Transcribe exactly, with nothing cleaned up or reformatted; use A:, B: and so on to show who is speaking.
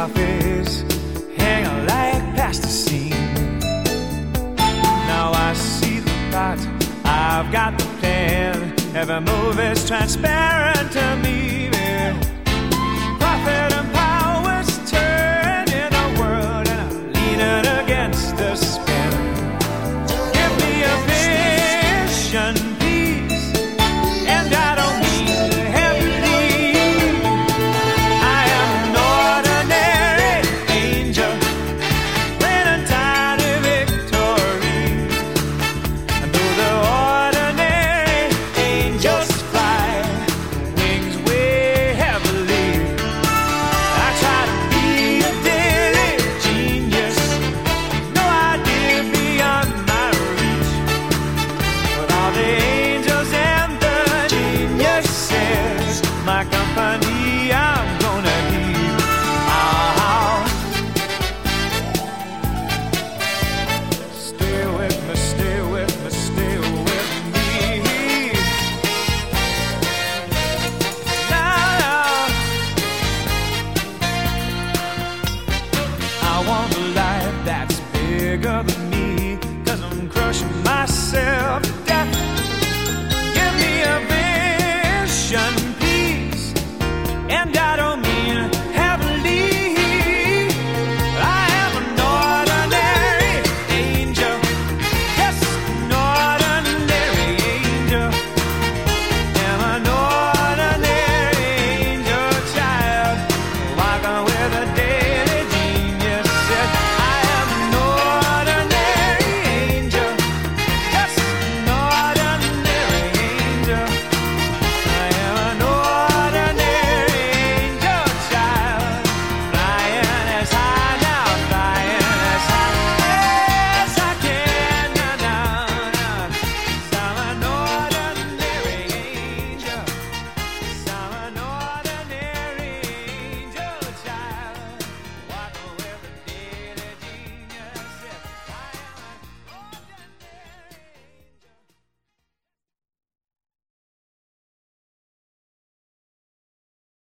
A: my face, hanging like plasticine. Now I see the plot, I've got the plan. Every move is transparent to me. Profit and power's turning the world, and I'm leaning against the spin. Give me a vision, please, and I don't mean heavily. I am an ordinary angel, playing a tiny victory. And though the ordinary angels fly wings way heavily, I try to be a daily genius, no idea beyond my reach. With all the angels and the geniuses, my company I'm gonna keep. Ah, stay with me, stay with me, stay with me. Now, I want a life that's bigger than me, 'cause I'm crushing myself